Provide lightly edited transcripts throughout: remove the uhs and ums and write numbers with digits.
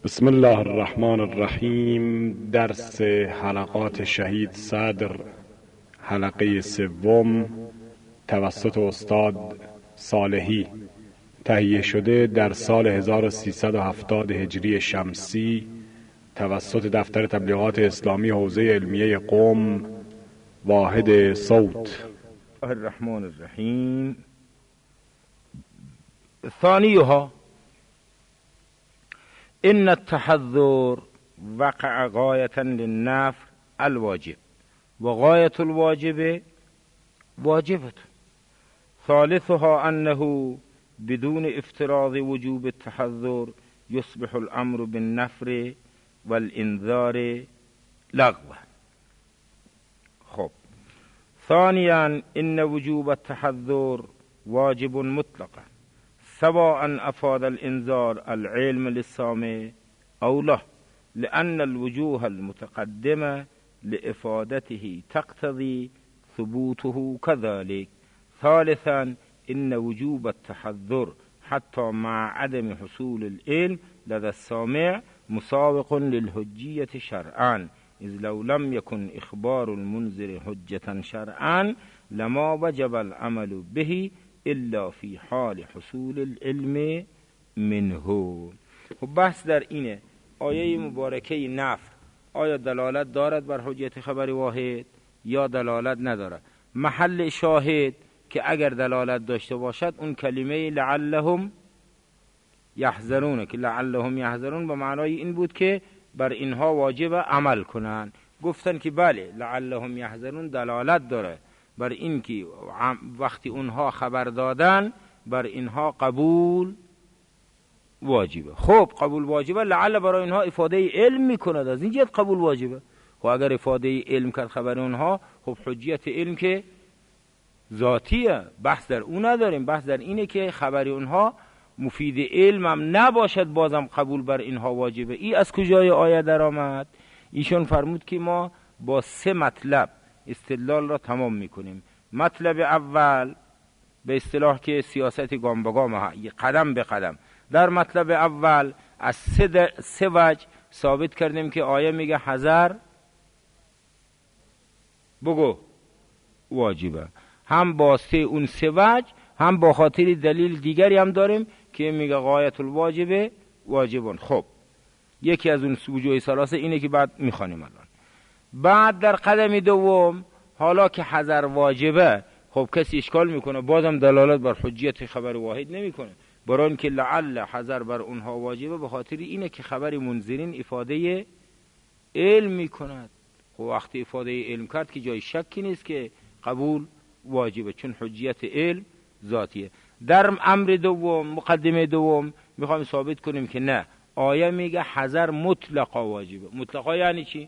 بسم الله الرحمن الرحیم. درس حلقات شهید صدر، حلقه سوم، توسط استاد صالحی، تهیه شده در سال 1370 هجری شمسی توسط دفتر تبلیغات اسلامی حوزه علمیه قم، واحد صوت. الرحمن الرحیم. ثانیها ان التحذر وقع غایة للنفر الواجب و غایة الواجب واجبة. ثالثها انه بدون افتراض وجوب التحذر يصبح الامر بالنفر والانذار لغوا. خب، ثانيا ان وجوب التحذر واجب مطلقا سواء افاد الانذار العلم للسامع او لا، لان الوجوه المتقدمه لافادته تقتضي ثبوته كذلك. ثالثا ان وجوب التحذر حتى مع عدم حصول العلم لدى السامع مساوق للحجية شرعا، إذ لو لم يكن إخبار المنذر حجة شرعا لما وجب العمل به إلا في حال حصول العلم منه. و بحث در اینه آیه مبارکه نفر آیا دلالت دارد بر حجیت خبر واحد یا دلالت ندارد؟ محل شاهد که اگر دلالت داشته باشد اون کلمه لعلهم یحذرون، که لعلهم یحذرون به معنای این بود که بر اینها واجب عمل کنن. گفتن که بله، لعلهم یحذرون دلالت داره بر این که وقتی اونها خبر دادن بر اینها قبول واجبه. خب قبول واجبه، لعل برای اینها افاده علم میکند، از این جهت قبول واجبه. خب اگر افاده علم کرد خبر اونها، خب حجیت علم که ذاتیه، بحث در اون نداریم. بحث در اینه که خبر اونها مفید علم هم نباشد بازم قبول بر اینها واجبه. ای از کجای آیه در آمد؟ ایشون فرمود که ما با 3 مطلب استدلال را تمام میکنیم. مطلب اول به اصطلاح که سیاست گام به گام، قدم به قدم. در مطلب اول از 3 وجه ثابت کردیم که آیه میگه حذر بگو واجبه. هم با اون 3 وجه، هم با خاطر دلیل دیگری هم داریم که میگه غایت الواجب واجبون. خب یکی از اون وجوه ثلاثه اینه که بعد میخوانیم الان. بعد در قدم دوم حالا که حذر واجبه، خب کسی اشکال میکنه بازم دلالت بر حجیت خبر واحد نمیکنه، برای اینکه لعل حذر بر اونها واجبه به خاطر اینه که خبر منذرین افاده علم میکند. خب وقتی افاده علم کرد که جای شکی نیست که قبول واجبه، چون حجیت علم ذاتیه. در امر دوم، مقدمه دوم، میخوایم ثابت کنیم که نه، آیه میگه حذر مطلقا واجبه. مطلقا یعنی چی؟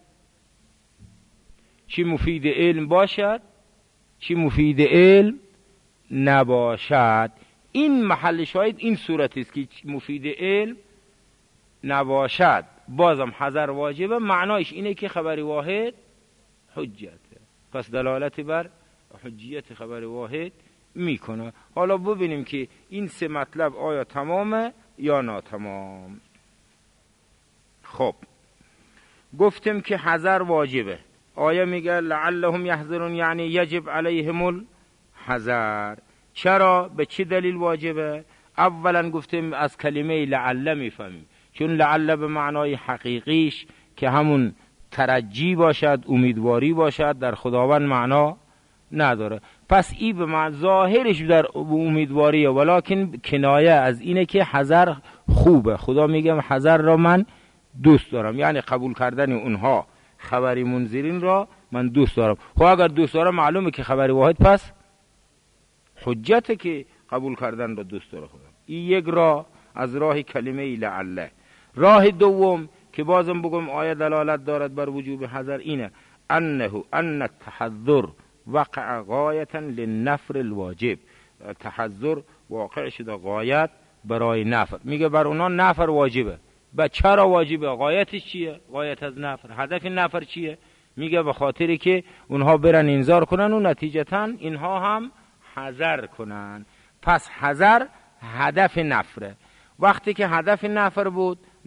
چی مفید علم باشد، چی مفید علم نباشد. این محل شاهد این صورت است که مفید علم نباشد بازم حذر واجبه. معنایش اینه که خبر واحد حجته، پس دلالت بر حجیت خبر واحد میکنه. حالا ببینیم که این 3 مطلب آیا تمامه یا ناتمام. خب گفتیم که حذر واجبه. آیه میگه لعلهم یحذرون، یعنی یجب علیهم الحذر. چرا؟ به چه دلیل واجبه؟ اولا گفتیم از کلمه لعل میفهمیم، چون لعل به معنای حقیقیش که همون ترجی باشد، امیدواری باشد، در خداوند معنا نداره. پس ای به معنی ظاهرش در امیدواریه، ولکن کنایه از اینه که حذر خوبه. خدا میگه حذر را من دوست دارم، یعنی قبول کردن اونها خبری منذرین را من دوست دارم. خب اگر دوست دارم معلومه که خبری واحد پس حجته که قبول کردن را دوست داره خدا. این یک راه از راه کلمه لعله. راه دوم که بازم بگم آیه دلالت دارد بر وجوب حذر اینه ان التحذر وقع غایة للنفر الواجب. تحذر واقع شده غایت برای نفر، میگه بر اونا نفر واجبه. با چرا واجبه؟ غایتش چیه؟ غایت از نفر، هدف نفر چیه؟ میگه به خاطری که اونها برن انذار کنن و نتیجتا اینها هم حذر کنن. پس حذر هدف نفره. وقتی که هدف نفر بود،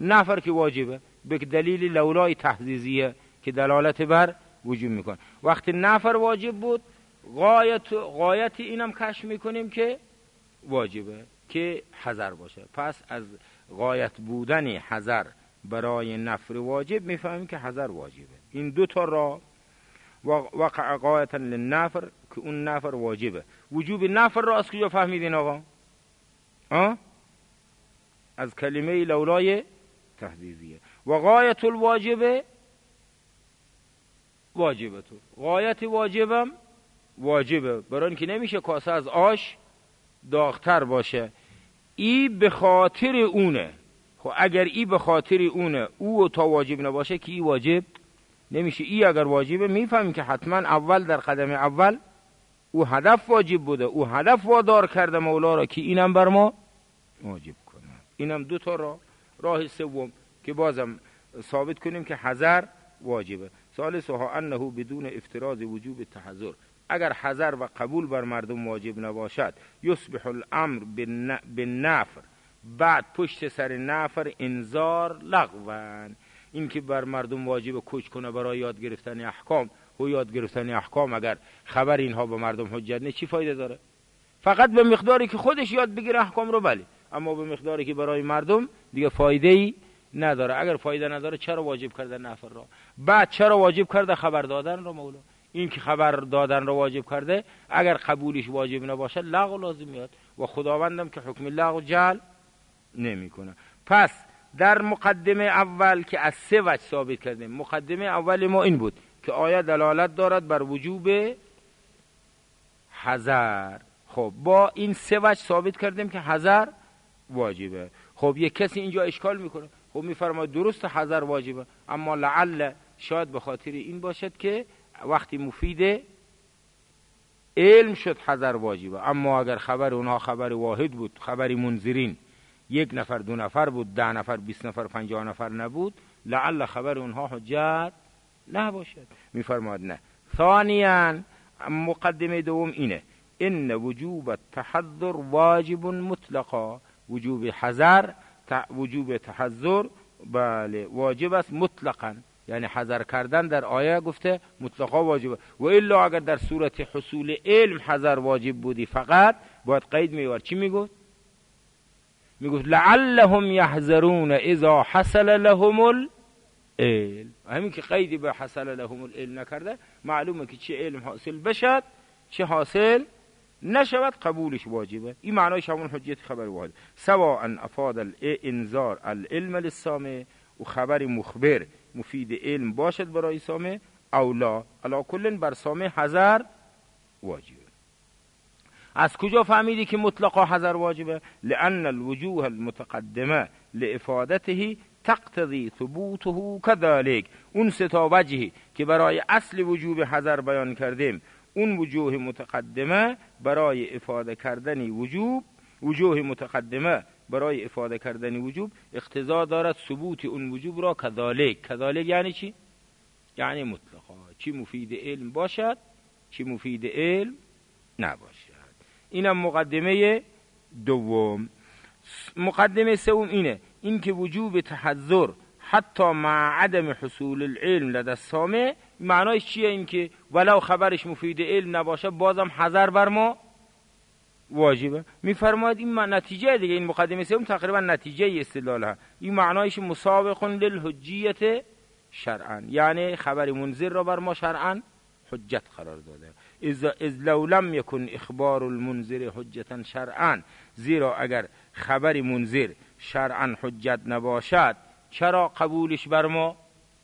نفر که واجبه به دلیل لولای تحزیزیه که دلالت بر وجوب میکنه. وقتی نفر واجب بود غایت اینم کشف میکنیم که واجبه که حذر باشه. پس از غایت بودن حذر برای نفر واجب میفهمیم که حذر واجبه. این دو تا را وقع غایتا للنفر که اون نفر واجبه. وجوب نفر را از کجا فهمیدین آقا؟ از کلمه لولای تحزیزیه. و غایت الواجبه واجبه. تو غایت واجبم واجبه، برای اینکه نمیشه کاسه از آش داغتر باشه. ای به خاطر اونه. خب اگر ای به خاطر اونه او تا واجب نباشه که ای واجب نمیشه. ای اگر واجبه میفهمیم که حتما اول در قدم اول او هدف واجب بوده، او هدف وادار کرده مولا را که اینم بر ما واجب کنه. اینم دو تا راه سوم که بازم ثابت کنیم که حذر واجبه. ثالثها انه بدون افتراض وجوب التحذر، اگر حذر و قبول بر مردم واجب نباشد یصبح الامر بالنفر، بعد پشت سر نفر انذار لغوان، این که بر مردم واجب کوچ کنه برای یاد گرفتن احکام. و یاد گرفتن احکام اگر خبر اینها به مردم حجت نه چی فایده داره؟ فقط به مقداری که خودش یاد بگیره احکام رو بله، اما به مقداری که برای مردم دیگه فایده ای نداره. اگر فایده نداره چرا واجب کرده نفر را؟ بعد چرا واجب کرده خبر دادن را مولا؟ این که خبر دادن را واجب کرده اگر قبولش واجب نباشه لغو لازم میاد و خداوندم که حکم لغو جعل نمیکنه. پس در مقدمه اول که از سه وجه ثابت کردیم، مقدمه اول ما این بود که آیه دلالت دارد بر وجوب حذر. خب با این سه وجه ثابت کردیم که حذر واجبه. خب یک کسی اینجا اشکال میکنه، خب میفرماید درست حذر واجبه، اما لعل شاید به خاطر این باشد که وقتی مفید علم شد حذر واجبه، اما اگر خبر اونها خبر واحد بود، خبری منذرین، 1 نفر 2 نفر بود، 10 نفر 20 نفر 50 نفر نبود، لعل خبر اونها حجت نباشد. میفرماید نه. ثانیاً مقدمه دوم اینه ان وجوب التحذر واجب مطلقا، وجوب حذر وجوب تحذر بله واجب است مطلقاً، یعنی حذر کردن در آیه گفته مطلقا واجبه. و الا اگر در صورت حصول علم حذر واجب بودی فقط باید قید می‌آورد. چی میگفت؟ میگفت لعلهم یحذرون اذا حصل لهم العلم. همین که قیدی به حصل لهم العلم نکرده معلومه که چه علم حاصل بشد چه حاصل نشود قبولش واجبه. این معنایش همون حجت خبر واحد. سواء افاد الانذار العلم للسامع، و خبر مخبر مفید علم باشد برای سامع او لا، علا کل بر سامع حذر واجبه. از کجا فهمیدی که مطلقا حذر واجبه؟ لأن الوجوه المتقدمه لافادته تقتضی ثبوته كذلك. اون سه تا وجهی که برای اصل وجوب حذر بیان کردیم، اون وجوه متقدمه برای افاده کردن وجوب، وجوه متقدمه برای افاده کردن وجوب اقتضا دارد ثبوت اون وجوب را كذلك. كذلك یعنی چی؟ یعنی مطلقا، چی مفید علم باشد چی مفید علم نباشد. اینم مقدمه دوم. مقدمه سوم اینه، این که وجوب تحذر حتی مع عدم حصول العلم لدى السامع، معنایش چیه؟ این که ولو خبرش مفید علم نباشه بازم حذر بر ما واجبه. میفرماید این نتیجه دیگه، این مقدمه سوم تقریبا نتیجه استدلال ها. این معنایش مسابق للحجیت شرعا، یعنی خبر منذر را بر ما شرعا حجت قرار داده. اذ لو لم يكن اخبار المنذر حجتا شرعا، زیرا اگر خبر منذر شرعا حجت نباشد چرا قبولش بر ما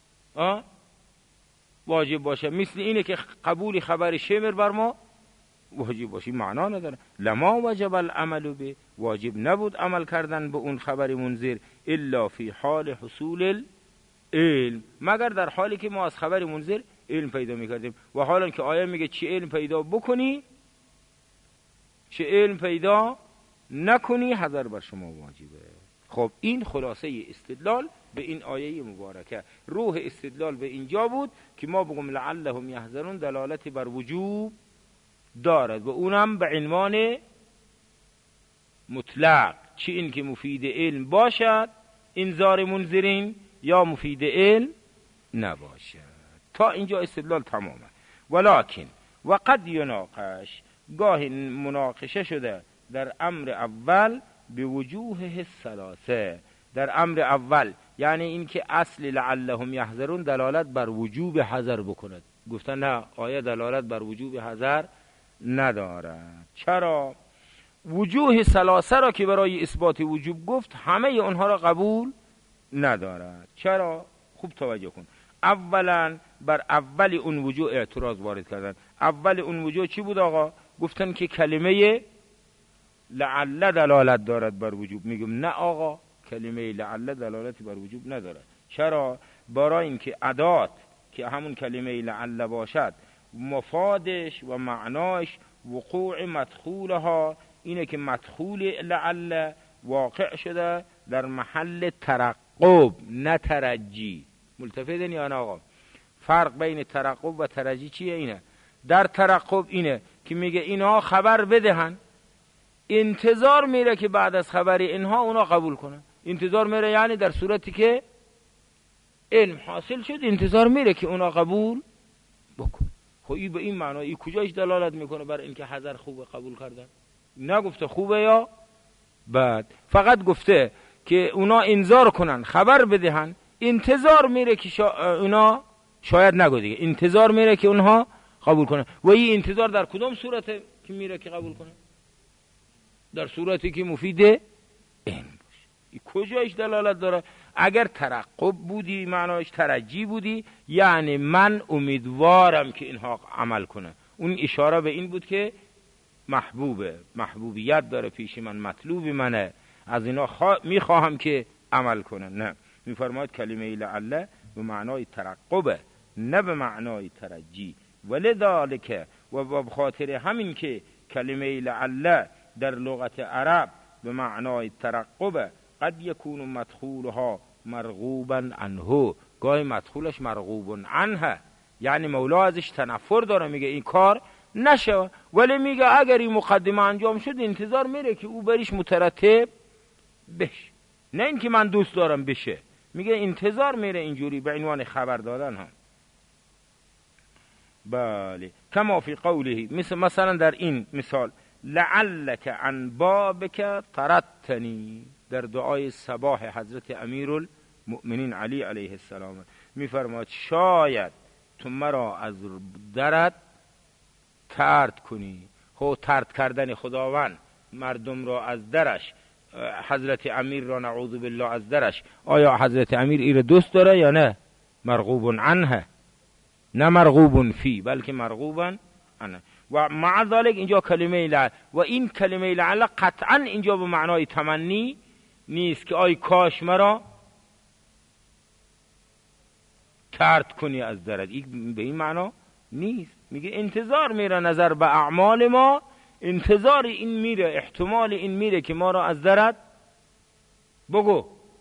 واجب باشه؟ مثل اینه که قبول خبر شمر بر ما واجب باشه، معنا نداره. لما وجب العمل به، واجب نبود عمل کردن به اون خبر منذر الا فی حال حصول العلم، مگر در حالی که ما از خبر منذر علم پیدا میکردیم. و حالا که آیه میگه چه علم پیدا بکنی چه علم پیدا نکنی حذر بر شما واجبه. خب این خلاصه استدلال به این آیه مبارکه. روح استدلال به اینجا بود که ما بگم لعلهم یحذرون دلالت بر وجوب دارد و اونم به عنوان مطلق، چی این که مفید علم باشد انذار منذرین یا مفید علم نباشد. تا اینجا استدلال تمامه. ولکن و قد یناقش، گاهی مناقشه شده در امر اول به وجوه ثلاثه. در امر اول یعنی این که اصل لعلهم یحذرون دلالت بر وجوب حذر بکند، گفتن نه، آیه دلالت بر وجوب حذر ندارد. چرا؟ وجوه ثلاثه را که برای اثبات وجوب گفت همه اونها را قبول ندارد. چرا؟ خوب توجه کن. اولا بر اول اون وجوه اعتراض وارد کردن. اول اون وجوه چی بود آقا؟ گفتن که کلمه لعل دلالت دارد بر وجوب. میگم نه آقا، کلمه لعل دلالتی بر وجوب ندارد. چرا؟ برای اینکه ادات که همون کلمه لعل باشد مفادش و معناش وقوع مدخولها اینه که مدخول لعل واقع شده در محل ترقب نه ترجی. ملتفتن یا نه آقا؟ فرق بین ترقب و ترجی چیه؟ اینه در ترقب اینه که میگه اینها خبر بدهن، انتظار میره که بعد از خبر اینها اونا قبول کنن. انتظار میره یعنی در صورتی که علم حاصل شد انتظار میره که اونا قبول بکن. خب این به این معنی این کجایش دلالت میکنه بر اینکه حذر خوبه قبول کردن؟ نگفته خوبه یا بد، فقط گفته که اونا انذار کنن، خبر بدهن، انتظار میره که اونا شاید نگو دیگه، انتظار میره که اونها قبول کنن. و این انتظار در کدام صورته که میره که قبول کنن؟ در صورتی که مفید علم باشه. این کجایش دلالت داره؟ اگر ترقب بودی معناش ترجی بودی یعنی من امیدوارم که اینها عمل کنه، اون اشاره به این بود که محبوبه، محبوبیت داره پیش من، مطلوب منه، از اینا میخواهم که عمل کنه. نه، میفرماید کلمه لعل به معنای ترقبه نه به معنای ترجی. ولذالک و بخاطر همین که کلمه لعل در لغت عرب به معنای ترقبه، قد یکون مدخولها مرغوبا عنه، گاهی مدخولش مرغوب عنه، یعنی مولا ازش تنفر داره، میگه این کار نشه، ولی میگه اگر این مقدمه انجام شد انتظار میره که او بریش مترتب بشه، نه اینکه من دوست دارم بشه، میگه انتظار میره اینجوری به عنوان خبر دادن هم. بله، کما فی قوله، مثلا در این مثال لعلک عن بابک طردتنی، در دعای صباح حضرت امیرالمؤمنین علی علیه السلام میفرماد شاید تو مرا از درت طرد کنی. خب طرد کردن خداوند مردم را از درش، حضرت امیر را نعوذ بالله از درش، آیا حضرت امیر این دوست داره یا نه؟ مرغوب عنه، نه مرغوب فی، بلکه مرغوب عنه. و مع ذلك اینجا کلمه لعل، و این کلمه لعل قطعا اینجا به معنای تمنی نیست که آی کاش مرا طرد کنی از درت، این به این معنا نیست. میگه انتظار میره نظر به اعمال ما، انتظار این میره، احتمال این میره که ما را از درت بگو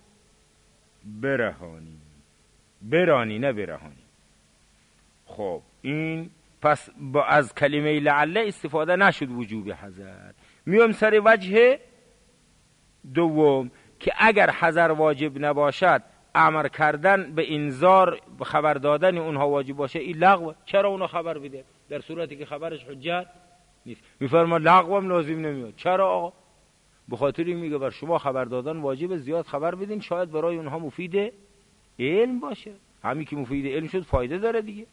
برانی نه برهانی. خب این پس از کلمه لعل استفاده نشد وجوب حذر. میام سر وجه دوم که اگر حذر واجب نباشد امر کردن به انذار به خبر دادن اونها واجب باشه، این لغو. چرا اونها خبر بده در صورتی که خبرش حجت نیست؟ میفرما لغو هم لازم نمیاد. چرا آقا؟ به خاطر این میگه بر شما خبر دادن واجب، زیاد خبر بدین شاید برای اونها مفید علم باشه. همین که مفید علم شد فایده داره دیگه.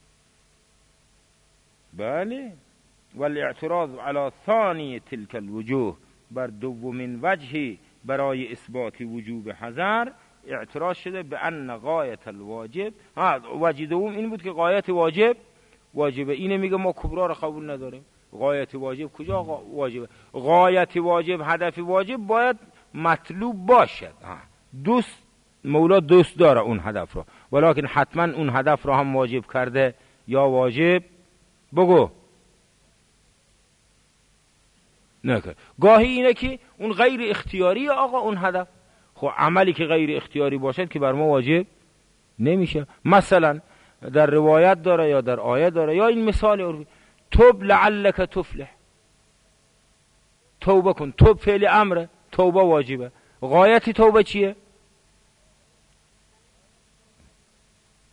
بله، والاعتراض على ثانی تلك الوجوه، بر دومین وجه برای اثبات وجوب حذر اعتراض شده به ان غایت الواجب، وجه دوم این بود که غایت واجبه. اینه میگه ما کبرا را قبول نداریم. غایت واجب کجا واجبه؟ غایت واجب، هدف واجب باید مطلوب باشد. مولا دوست داره اون هدف را، ولیکن حتما اون هدف را هم واجب کرده یا واجب بگو نکرد. گاهی اینه که اون غیر اختیاری آقا اون هدف، خب عملی که غیر اختیاری باشد که بر ما واجب نمیشه. مثلا در روایت داره یا در آیه داره یا این مثال عرفی، توب لعلک تفلح، توبه کن. توب فعل امره، توبه واجبه. غایت توبه چیه؟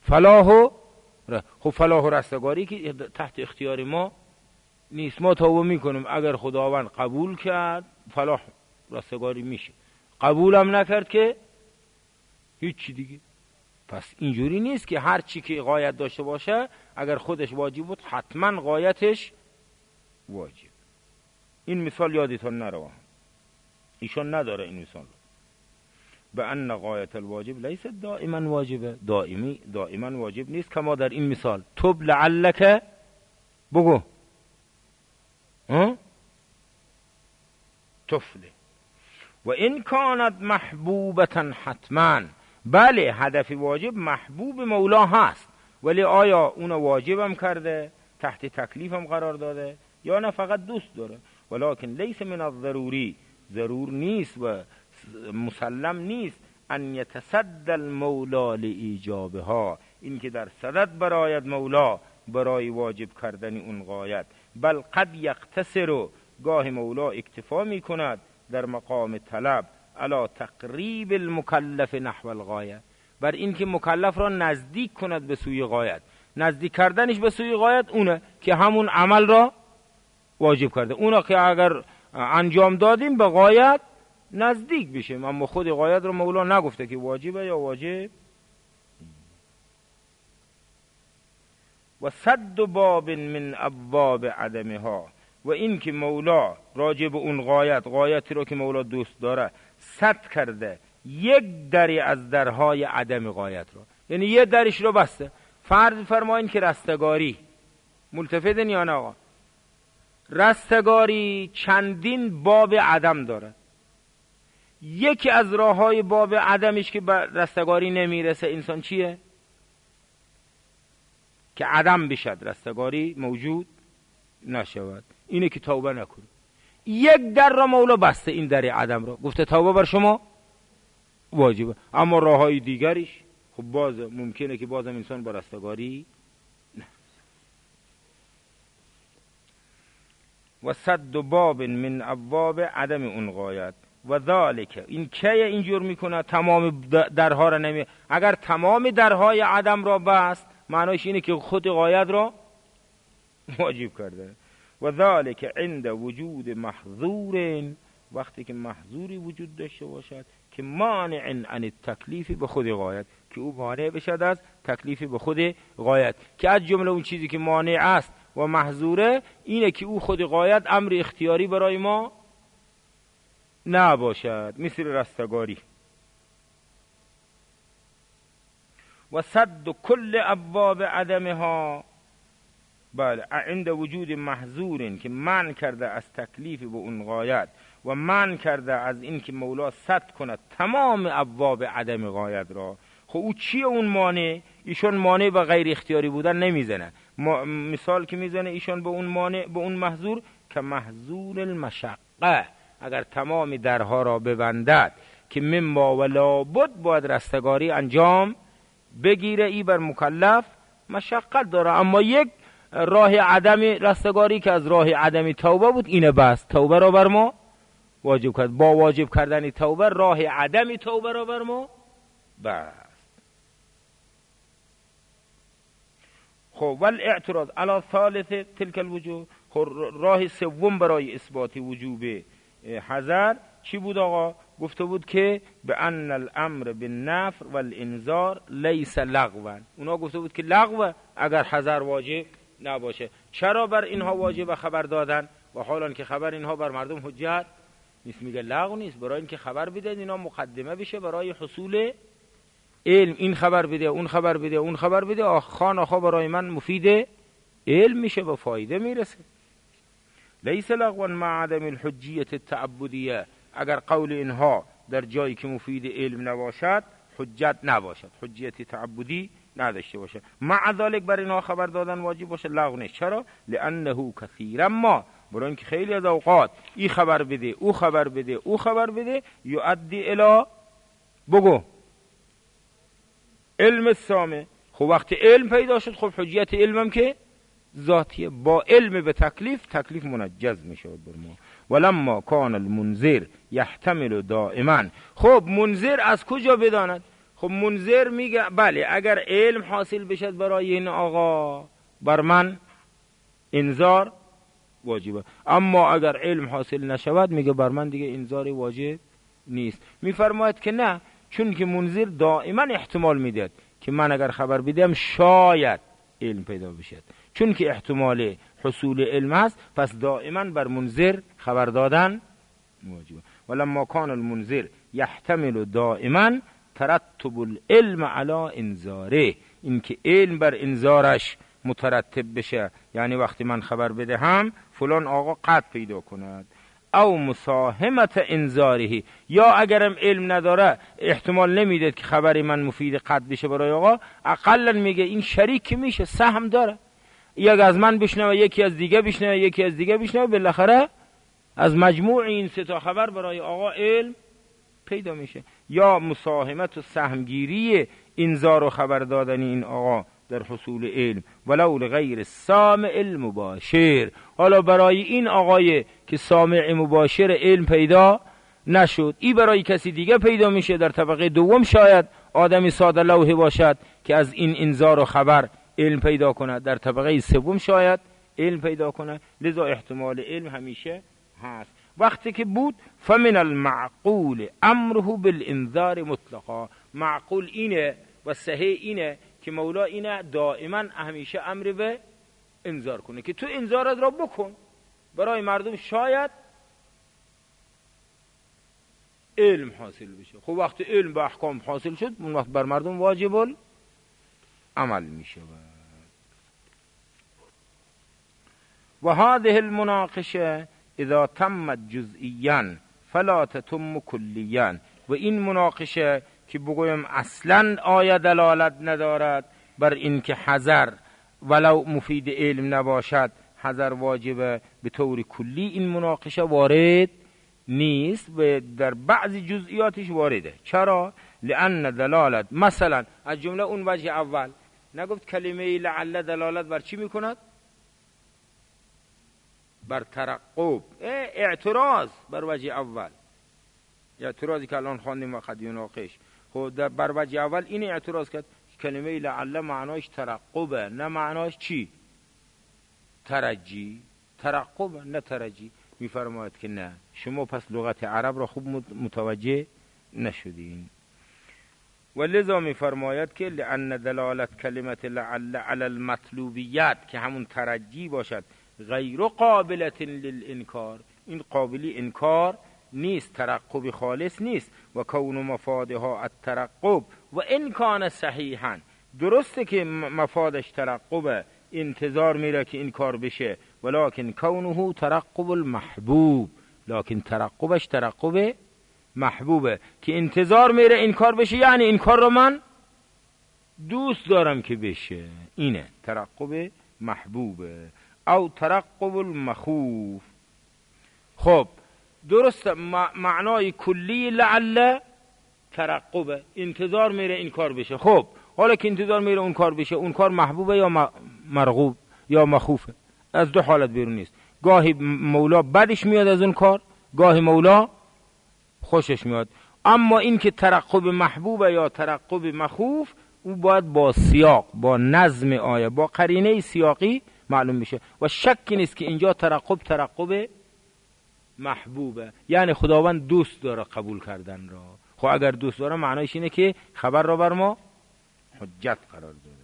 خب فلاح و رستگاری که تحت اختیار ما نیست. ما توبه میکنیم، اگر خداوند قبول کرد فلاح رستگاری میشه، قبولم نکرد که هیچی دیگه. پس اینجوری نیست که هر چی که غایت داشته باشه اگر خودش واجب بود حتما غایتش واجب. این مثال یادتون نره، ایشون نداره این مثال. به ان غایت الواجب لیس دائما واجبه، دائما واجب نیست. کما در این مثال تب لعلک، بگو تفله. و این کانت محبوبتا حتما، بله هدف واجب محبوب مولا هست، ولی آیا اون واجبم کرده، تحت تکلیفم قرار داده یا نه فقط دوست داره؟ ولکن لیس من الضروری، ضرور نیست و مسلم نیست ان یتصد المولا لایجابها، این که در صدد برآید مولا برای واجب کردن اون غایت، بل قد یقتصر، گاه مولا اکتفا می کند در مقام طلب علی تقریب المکلف نحو الغایه، بر این که مکلف را نزدیک کند به سوی غایت. نزدیک کردنش به سوی غایت اونه که همون عمل را واجب کرده، اونا که اگر انجام دادیم به غایت نزدیک بشیم، اما خود غایت را مولا نگفته که واجبه یا واجب. و صد باب من ابواب عدمها، و این که مولا راجب اون غایتی رو که مولا دوست داره سد کرده یک دری از درهای عدم غایت رو، یعنی یه درش رو بسته. فرض فرمایین که رستگاری، ملتفتن یا نه آقا، رستگاری چندین باب عدم داره، یکی از راههای باب عدمش که به رستگاری نمیرسه انسان چیه؟ که عدم بشد، رستگاری موجود نشود، اینه که توبه نکنی. یک در را مولا بسته، این در عدم را گفته توبه بر شما واجبه، اما راههای دیگریش خب باز ممکنه که بازم انسان با رستگاری نه. و صد باب من ابواب عدم اون غایت و ذالک، این که اینجور میکنه تمام درها را نمی، اگر تمام درهای عدم را بست معنیش اینه که خود غایت را واجب کرده. و ذالک عند وجود محظور، وقتی که محظوری وجود داشته باشد که مانع عن التکلیف به خود غایت، که او مانع بشد از تکلیف به خود غایت، که از جمله اون چیزی که مانع است و محظوره اینه که او خود غایت امر اختیاری برای ما نباشد، مثل رستگاری. و صد کل ابواب عدمها، بله عند وجود محظور که منع کرده از تکلیف به اون غایت و منع کرده از این که مولا سد کند تمام ابواب عدم غایت را. خب او چیه اون مانع؟ ایشون مانع به غیر اختیاری بودن نمیزنه، مثال که میزنه ایشون به اون مانع، به اون محظور که محظور المشقه، اگر تمام درها را ببندد که مما ولا بد باید رستگاری انجام بگیره، ای بر مکلف مشقت داره، اما یک راه عدم رستگاری که از راه عدم توبه بود اینه بس توبه را بر ما واجب کرد، با واجب کردن توبه راه عدم توبه را بر ما بس. خب والاعتراض علی ثالث تلک الوجوه، راه سوم برای اثبات وجوب حذر چی بود آقا؟ گفته بود که به ان الامر بالنفر والانذار لیس لغوا، اونا گفته بود که لغو اگر حذر واجب نباشه. چرا بر اینها واجب خبر دادن و حالا که خبر اینها بر مردم حجت نیست؟ میگه لغو نیست، برای اینکه خبر بده اینا مقدمه بشه برای حصول علم، این خبر بده اون خبر بده اون خبر بده، خان آخا برای من مفید علم میشه، به فایده میرسه. لیس لغوا مع عدم الحجیت التعبدیه، اگر قول اینها در جایی که مفید علم نباشد حجت نباشد، حجیت تعبدی نداشته باشه، مع ذلك بر اینها خبر دادن واجب باشه، لغو نیست. چرا؟ لانه کثیرا ما، برای اینکه خیلی از اوقات این خبر بده او خبر بده او خبر بده یؤدی الی، بگو علم السامع. خب وقتی علم پیدا شد خب حجیت علمم که ذاتیه، با علم به تکلیف منجز می شود بر ما. ولما کان المنذر یحتمل دائما، خب منذر از کجا بداند؟ خب منذر میگه بله اگر علم حاصل بشد برای این آقا بر من انذار واجبه، اما اگر علم حاصل نشود میگه بر من دیگه انذار واجب نیست. میفرماید که نه، چون که منذر دائما احتمال میداد که من اگر خبر بدم شاید علم پیدا بشد، چون که احتمال حصول علم هست پس دائما بر منذر خبر دادن واجبه. ولما کان المنذر یحتمل دائما ترتب العلم علی انذاره، این که علم بر انذارش مترتب بشه، یعنی وقتی من خبر بدهم فلان آقا قطع پیدا کند، او مساهمت انذاره، یا اگرم علم نداره احتمال نمیداد که خبری من مفید قطع بشه برای آقا، اقلا میگه این شریک میشه، سهم داره، یک از من بشنوه یکی از دیگه بشنوه یکی از دیگه بشنوه، بالاخره از مجموع این سه تا خبر برای آقا علم پیدا میشه. یا مساهمت و سهمگیری انذار و خبر دادن این آقا در حصول علم، ولو لغیر سامع المباشر، حالا برای این آقای که سامع مباشر علم پیدا نشد، این برای کسی دیگه پیدا میشه، در طبقه دوم شاید آدمی ساده لوحی باشد که از این انذار و خبر علم پیدا کنه، در طبقه سوم شاید علم پیدا کنه، لذا احتمال علم همیشه هست. وقتی که بود فمن المعقول امره بالانذار مطلقا، معقول اینه و صحیح اینه که مولا اینه دائما همیشه امر به انذار کنه که تو انذارت را بکن برای مردم شاید علم حاصل بشه. خب وقتی علم به احکام حاصل شد اون وقت بر مردم واجب عمل میشه. و هذه المناقشه اذا تمت جزئیاً فلا تتم کلیاً، و این مناقشه که بگویم اصلاً آیه دلالت ندارد بر این که حذر ولو مفید علم نباشد حذر واجبه، به طور کلی این مناقشه وارد نیست و در بعضی جزئیاتش وارده. چرا؟ لأن دلالت، مثلا از جمله اون وجه اول نگفت کلمه لعل دلالت بر چی میکند؟ بر ترقب، اعتراض بر وجه اول، اعتراضی که الان خواندیم و قد یناقش. خب در بر وجه اول این اعتراض کرد کلمه لعل معناش ترقبه، نه معناش چی؟ ترجی. ترقبه نه ترجی. میفرماید که نه، شما پس لغت عرب را خوب متوجه نشدین. ولذا میفرماید که لأن دلالت کلمت لعل علی المطلوبیت که همون ترجی باشد غیر قابلت للانکار، این قابلی انکار نیست، ترقب خالص نیست. و کون مفادها الترقب و ان کان صحیحا، درسته که مفادش ترقبه، انتظار میره که این کار بشه، ولکن کونه ترقب المحبوب، لکن ترقبش ترقب محبوبه که انتظار میره این کار بشه، یعنی این کار رو من دوست دارم که بشه، اینه ترقب محبوبه. او ترقب المخوف. خب درست معنای کلی لعل ترقبه، انتظار میره این کار بشه. خب حالا که انتظار میره اون کار بشه، اون کار محبوبه یا مرغوب یا مخوفه؟ از دو حالت بیرون نیست. گاهی مولا بدش میاد از اون کار، گاهی مولا خوشش میاد. اما این که ترقب محبوبه یا ترقب مخوف، او باید با سیاق، با نظم آیه، با قرینه سیاقی معلوم میشه. و شکی نیست که اینجا ترقب محبوبه، یعنی خداوند دوست داره قبول کردن را. خب اگر دوست داره معنیش اینه که خبر را بر ما حجت قرار داده.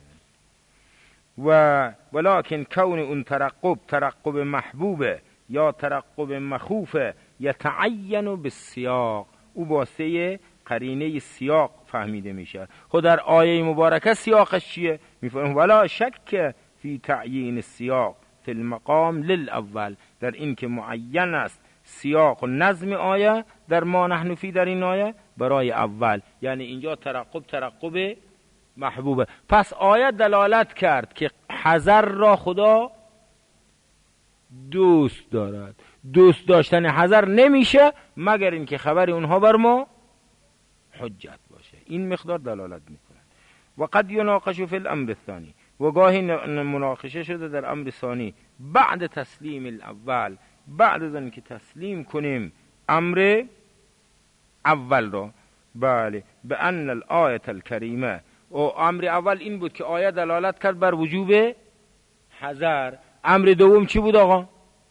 و ولکن کون اون ترقب محبوبه یا ترقب مخوفه یتعین بالسیاق، او واسه قرینه سیاق فهمیده میشه. خود در آیه مبارکه سیاقش چیه؟ میفرماید ولا شک فی تعیین السیاق فی المقام للاول، در این که معین است سیاق و نظم آیه در ما نحن فی، در این آیه برای اول، یعنی اینجا ترقب محبوبه. پس آیه دلالت کرد که حذر را خدا دوست دارد. دوست داشتن حذر نمیشه مگر اینکه خبر اونها بر ما حجت باشه. این مقدار دلالت میکنه. و قد یناقش فی الامر الثانی، و گاهی مناقشه شده در امر ثانی بعد تسلیم الاول، بعد از اینکه تسلیم کنیم امر اول را. بله، به ان الآیه الکریمه، او امر اول این بود که آیه دلالت کرد بر وجوب حذر. امر دوم چی بود آقا؟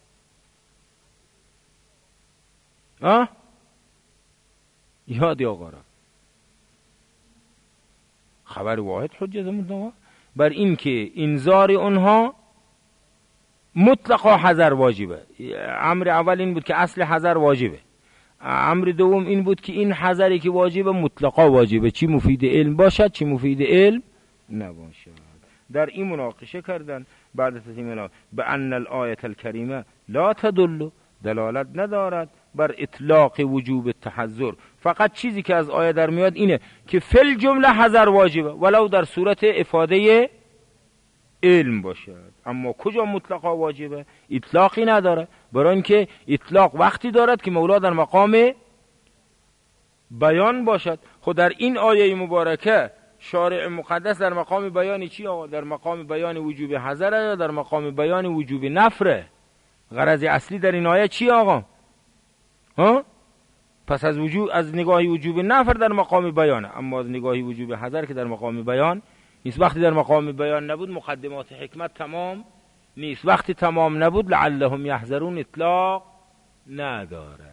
یادی آقا را خبر واحد حجت مطلقه بر این که انذار اونها مطلقا حذر واجبه. امر اول این بود که اصل حذر واجبه. امر دوم این بود که این حذری که واجبه مطلقا واجبه، چی مفید علم باشد چی مفید علم نباشد. در این مناقشه کردن بعد تتمیم به ان الآیه الکریمه لا تدل، دلالت ندارد بر اطلاق وجوب التحذر، فقط چیزی که از آیه در میاد اینه که فل جمله حذر واجبه ولو در صورت افاده علم باشد. اما کجا مطلقا واجبه؟ اطلاقی نداره، برای اینکه اطلاق وقتی دارد که مولا در مقام بیان باشد. خود در این آیه مبارکه شارع مقدس در مقام بیان چی آقا؟ در مقام بیان وجوب حذر یا در مقام بیان وجوب نفره؟ غرض اصلی در این آیه چی آقا؟ پس از نگاهی وجوب نفر در مقام بیانه، اما از نگاهی وجوب حذر که در مقام بیان نیست. وقتی در مقام بیان نبود مقدمات حکمت تمام نیست، وقتی تمام نبود لعلهم یحذرون اطلاق نداره.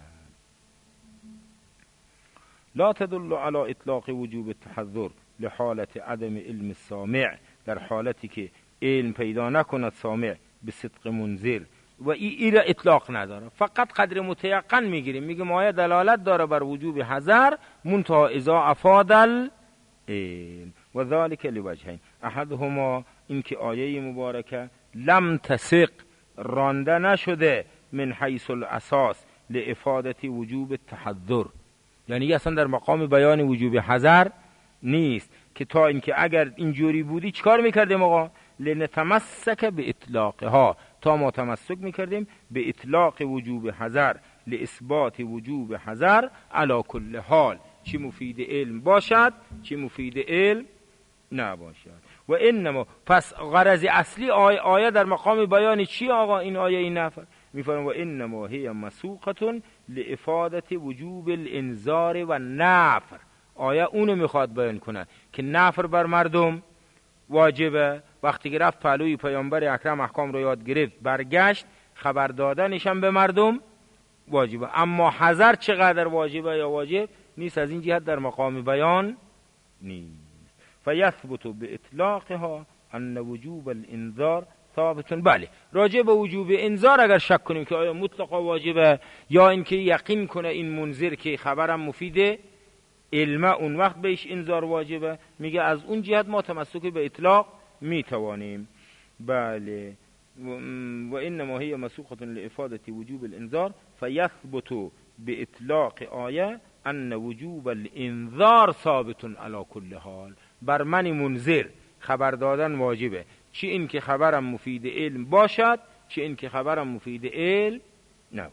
لا تدل على اطلاق وجوب التحذر لحالت عدم علم السامع، در حالتی که علم پیدا نکند سامع به صدق منذر، و این را اطلاق نداره، فقط قدر متیقن میگیریم، میگیم آیه دلالت داره بر وجوب حذر منتها اذا افاد العلم و ذلك لوجهین. احدهما این که آیه مبارکه لم تسق، رانده نشده، من حیث الاساس لافادت وجوب التحذر، یعنی اصلا در مقام بیان وجوب حذر نیست، که تا اینکه اگر اینجوری بودی چیکار میکردیم آقا؟ لنتمسک به اطلاقها، تا ما تمسک میکردیم به اطلاق وجوب حذر لاثبات وجوب حذر علی کل حال، چی مفید علم باشد چی مفید علم نباشد. و انما پس غرض اصلی آیه در مقام بیان چی آقا؟ این آیه این نفر میفرماید و انما هی مسوقه لافاده وجوب الانذار و نفر. آیه اونو میخواد بیان کنه که نفر بر مردم واجبه، وقتی که رفت پهلوی پیامبر اکرم احکام رو یاد گرفت برگشت خبر دادنشم به مردم واجبه، اما حذر چقدر واجبه یا واجب نیست، از این جهت در مقام بیان نیست. فیثبت باطلاقها ان وجوب الانذار ثابت. بله، راجع به وجوب انذار اگر شک کنیم که آیا مطلقا واجبه یا اینکه یقین کنه این منذر که خبرم مفیده علم، اون وقت بهش انذار واجبه، میگه از اون جهت ما تمسک به اطلاق میتوانیم. بله، و انما هي مسوقه لافاده وجوب الانذار فيثبت باطلاق آیه ان وجوب الانذار ثابت علی کل حال. بر من منذر خبر دادن واجبه، چه این که خبرم مفید علم باشد چه این که خبرم مفید علم نباشد.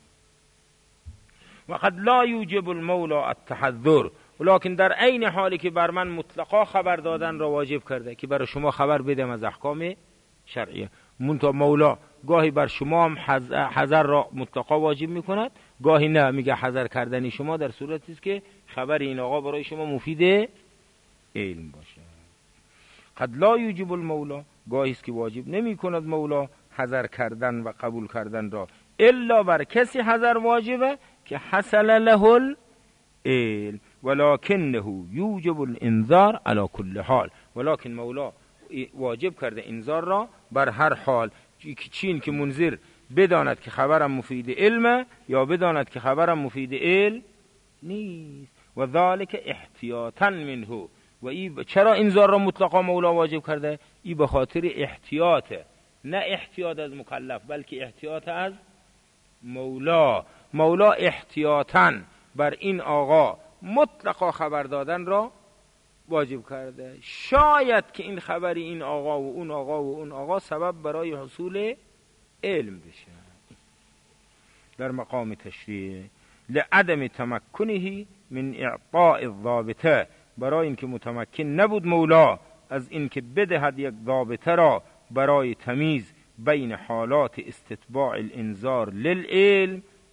وقد لا یوجب المولا التحذر، ولكن در عین حالی که بر من مطلقا خبر دادن را واجب کرده که برای شما خبر بدم از احکام شرعیه، منتها مولا گاهی بر شما هم حذر را مطلقا واجب میکند، گاهی نه، میگه حذر کردنی شما در صورتی است که خبر این آقا برای شما مفید علم باشه. قد لا یوجب المولا، گاهی است که واجب نمی کند مولا حذر کردن و قبول کردن را، الا بر کسی حذر واجبه که حصل له العلم ولکنه یوجب الانذار علی کل حال، ولکن مولا واجب کرده انذار را بر هر حال، چین که منذر بداند که خبرم مفید علم یا بداند که خبرم مفید علم نیست. و ذالک احتیاطا منه، و ای چرا انذار را مطلقا مولا واجب کرده؟ ای به خاطر احتیاطه، نه احتیاط از مکلف بلکه احتیاط از مولا. مولا احتیاطاً بر این آقا مطلقا خبر دادن را واجب کرده، شاید که این خبری این آقا و اون آقا و اون آقا سبب برای حصول علم بشه. در مقام تشریع لعدم تمکنه من اعطاء الضابطه، برای اینکه متمکن نبود مولا از اینکه بدهد یک ضابطه را برای تمیز بین حالات استتباع الانذار للعلم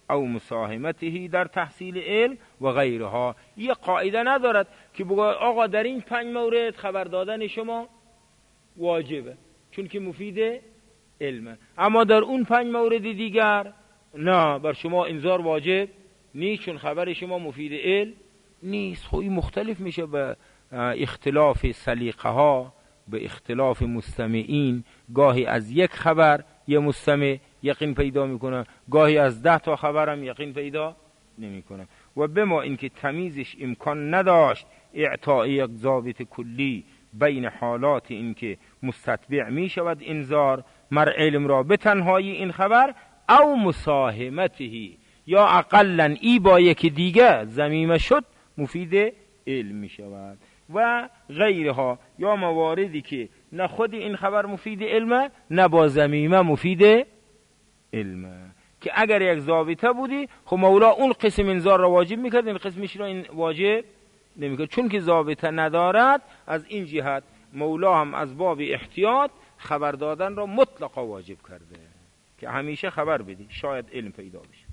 او مساهمته در تحصیل علم و غیرها. یه قاعده ندارد که بگه آقا در این 5 مورد خبر دادن شما واجبه چون که مفید علمه، اما در اون 5 مورد دیگر نه، بر شما انذار واجب نیست چون خبر شما مفید علم نیست. خب این مختلف میشه به اختلاف سلیقه ها، به اختلاف مستمعین. گاهی از یک خبر یه مستمع یقین پیدا میکنه، گاهی از 10 تا خبرم یقین پیدا نمیکنه. و به ما اینکه تمیزش امکان نداشت اعطاء یک ضابط کلی بین حالات اینکه مستتبع میشود انذار مر علم را به تنهایی این خبر او مساهمته، یا اقلا ای با یک دیگه زمیمه شد مفید علم میشود و غیرها، یا مواردی که نه خود این خبر مفید علمه نه با زمیمه مفید علمه، که اگر یک ضابطه بودی خب مولا اون قسم انذار را واجب میکرد، این قسمش را این واجب نمیکرد. چون که ضابطه ندارد از این جهت مولا هم از باب احتیاط خبر دادن را مطلقا واجب کرده که همیشه خبر بدی شاید علم پیدا بشه.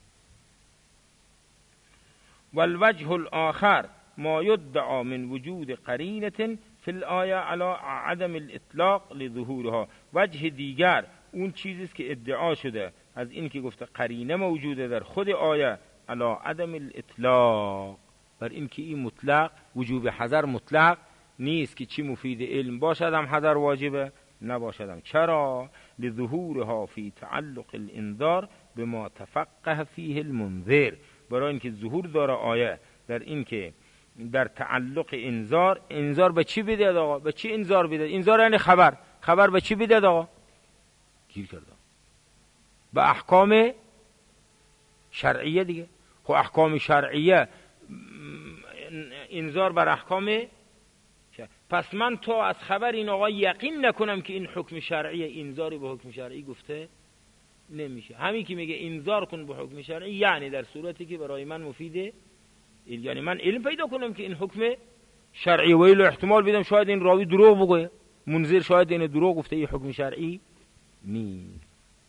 والوجه الآخر ما يدعى من وجود قرینه فی الآیه علی عدم الاطلاق لظهورها. وجه دیگر اون چیزی است که ادعا شده از این که گفته قرینه موجوده در خود آیه علی عدم الاطلاق، بر این که این مطلق وجوب حذر مطلق نیست که چی مفید علم باشد هم حذر واجبه نباشدم. چرا؟ لظهورها فی تعلق الانذار بما تفقه فیه المنذر، برای اینکه ظهور داره آیه در این که در تعلق انذار به چی بده آقا؟ به چی انذار بده؟ انذار یعنی خبر به چی بده آقا؟ گیر کردم به احکام شرعیه دیگه. خب احکام شرعیه انذار بر احکام پس من تا از خبر این آقا یقین نکنم که این حکم شرعیه، انذاری به حکم شرعی گفته نمیشه. همین که میگه انذار کن به حکم شرعی یعنی در صورتی که برای من مفیده، یعنی من علم پیدا کنم که این حکم شرعی، و الا احتمال بدم شاید این راوی دروغ بگه، منذر شاید این دروغ گفته، این حکم شرعی نیست.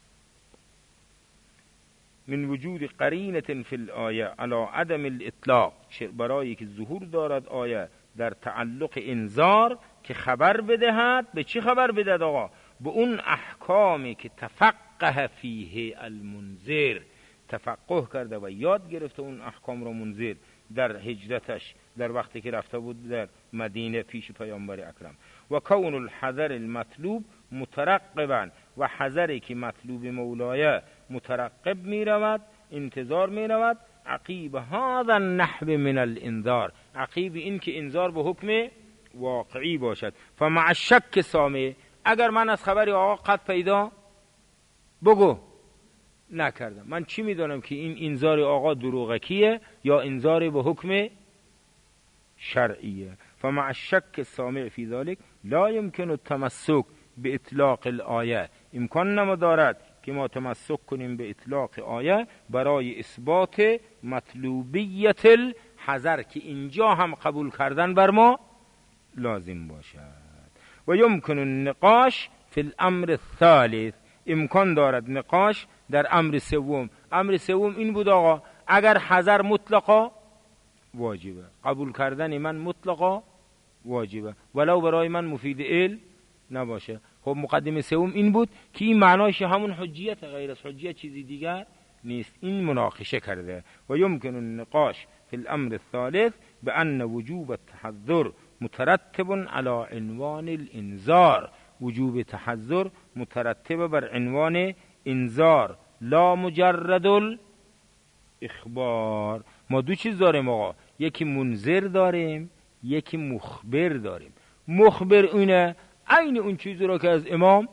من وجود قرینه فی الآیه علی عدم الاطلاق، برای که ظهور دارد آیه در تعلق انذار که خبر بدهد. به چی خبر بدهد آقا؟ به اون احکامی که تفقه فیه المنذر، تفقه کرده و یاد گرفته اون احکام را منذر در هجرتش، در وقتی که رفته بود در مدینه پیش پیامبر اکرم. و کون الحذر المطلوب مترقبا، و حذری که مطلوب مولای مترقب می رود، انتظار می رود عقیب هذا النحو من الانذار، عقیب این که انذار به حکم واقعی باشد. فمع الشک سامع، اگر من از خبری آقا قد پیدا بگو نکردم، من چی میدانم که این انذار آقا دروغکیه یا انذار به حکم شرعیه؟ فمع الشک سامع فی ذلك لا يمكن التمسك به اطلاق الآیه، امکان نمی‌دارد که ما تمسک کنیم به اطلاق آیه برای اثبات مطلوبیت الحذر، که اینجا هم قبول کردن بر ما لازم باشد. و یمکن النقاش فی الامر الثالث، امکان دارد نقاش در امر سوم. امر سوم این بود آقا اگر حذر مطلقا واجبه، قبول کردن من مطلقا واجبه ولو برای من مفید علم نباشه. خب مقدمه سوم این بود که این معنایش همون حجیت، غیر از حجیت چیزی دیگر نیست. این مناقشه کرده. و یمکن النقاش فی الامر الثالث بأن وجوب التحذر مترتب علی عنوان الانذار، وجوب تحذر مترتب بر عنوان انذار لا مجرد الاخبار. ما دو چیز داریم آقا، یکی منذر داریم یکی مخبر داریم. مخبر اینه عین اون چیزی را که از امام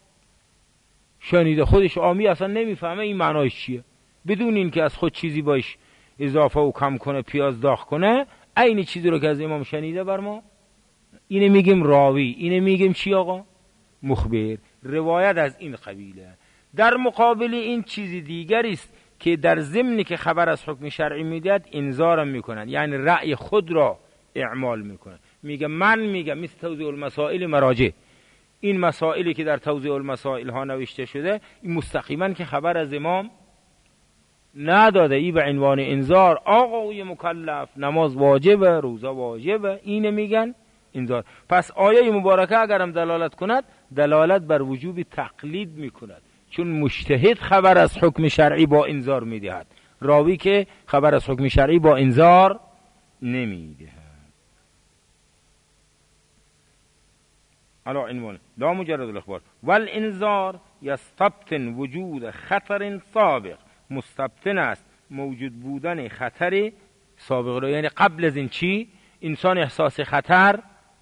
شنیده، خودش عامی اصلا نمیفهمه این معنایش چیه، بدون این که از خود چیزی باش اضافه و کم کنه، پیاز داغ کنه، عین چیزی را که از امام شنیده بر ما اینه میگیم راوی، اینه میگیم چی آقا؟ مخبر. روایت از این قبیله. در مقابل این چیزی دیگری است که در ضمن که خبر از حکم شرعی میدهد انذارم میکنن، یعنی رأی خود را اعمال میکنن. میگه من میگم مثل توضیح المسائل مراجع، این مسائلی که در توضیح المسائل ها نوشته شده این مستقیما که خبر از امام نداده. ای به عنوان انذار آقای مکلف، نماز واجبه، روزه واجبه، اینه میگن انذار. پس آیه مبارکه اگرم دلالت کند، دلالت بر وجوب تقلید میکند، چون مجتهد خبر از حکم شرعی با انذار میدهد، راوی که خبر از حکم شرعی با انذار نمیدهد. علا عنوان لا مجرد الاخبار والانذار یستبطن وجود خطر سابق، مستبطن است موجود بودن خطر سابق رو، یعنی قبل از این چی انسان احساس خطر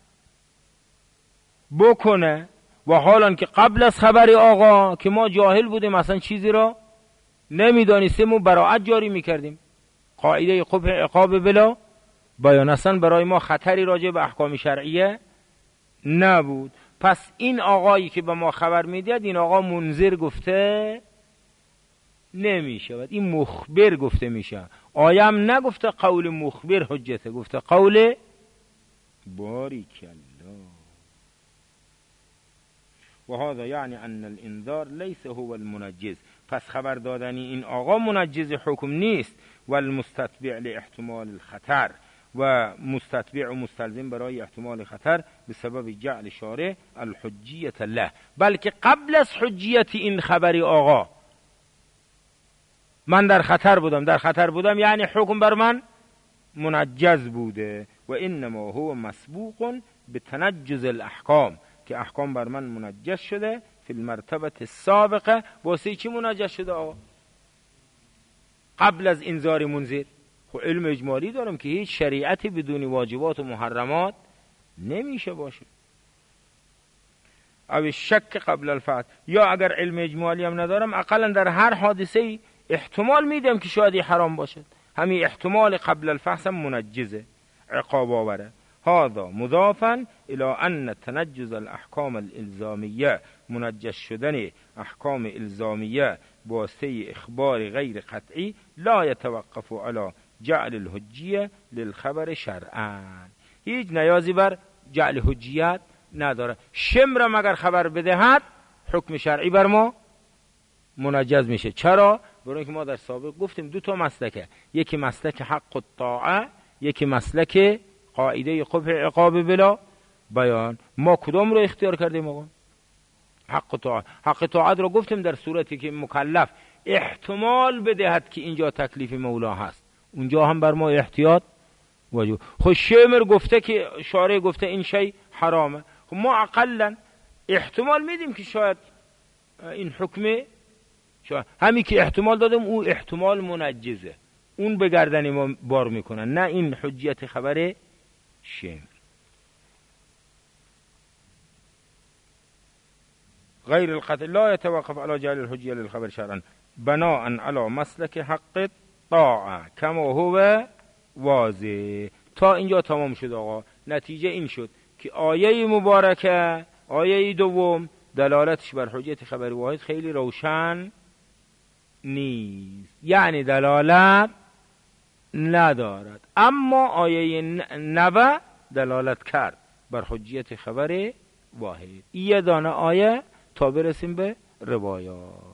بکنه و حالا که قبل از خبر آقا که ما جاهل بودیم، اصلا چیزی را نمیدانستیم و براعت جاری میکردیم، قاعده قبح عقاب بلا بیان، اصلا برای ما خطری راجع به احکام شرعیه نبود. پس این آقایی که به ما خبر میدهد، این آقا منذر گفته نمیشه، این مخبر گفته میشه. آیم نگفته قول مخبر حجته، گفته قول باریک الله. و هذا یعنی ان الانذار لیس هو المنجز، پس خبر دادنی این آقا منجز حکم نیست، و المستتبع لاحتمال الخطر، و مستتبع و مستلزم برای احتمال خطر به سبب جعل شارع الحجیت له، بلکه قبل از حجیت این خبری آقا من در خطر بودم یعنی حکم بر من منجز بوده. و انما هو مسبوق به تنجز الاحکام، که احکام بر من منجز شده فی المرتبه السابقه. واسه چی منجز شده آقا؟ قبل از انذار منذر. خب علم اجمالی دارم که هیچ شریعتی بدون واجبات و محرمات نمیشه باشه. او شک قبل الفعل، یا اگر علم اجمالی هم ندارم، اقلا در هر حادثه احتمال میدم که شاید حرام باشد، همین احتمال قبل الفحص هم منجزه، عقاب آوره. هذا مضافا الى ان تنجز الاحکام الالزامیه، منجز شدن احکام الزامیه واسطه اخبار غیر قطعی، لا يتوقف على جعل الحجیه للخبر شرعا، هیچ نیازی بر جعل حجیت نداره. شمرم اگر خبر بدهد حکم شرعی بر ما منجز میشه. چرا؟ برای اینکه ما در سابق گفتیم دو تا مسلکه، یکی مسلک حق الطاعه، یکی مسلک قاعده قبح عقاب بلا بیان. ما کدام رو اختیار کردیم آقا؟ حق طاعت. حق طاعت رو گفتیم در صورتی که مکلف احتمال بدهد که اینجا تکلیف مولا هست، اونجا هم بر ما احتیاط واجب. خب شمر گفته که شارع گفته این شی حرامه، خب ما اقلا احتمال میدیم که شاید این حکمه، شاید همین که احتمال دادم او احتمال منجزه، اون به گردن ما بار میکنن، نه این حجیت خبر شمر. غیر القتل لا يتوقف على جعل الحجیه للخبر شرعا بناء على مسلک حق طاعه کما هو واضح. تا اینجا تمام شد آقا. نتیجه این شد که آیه مبارکه، آیه دوم، دلالتش بر حجیت خبر واحد خیلی روشن نیست، یعنی دلالت ندارد. اما آیه 90 دلالت کرد بر حجیت خبر واحد. یه دانه آیه تا برسیم به روایات.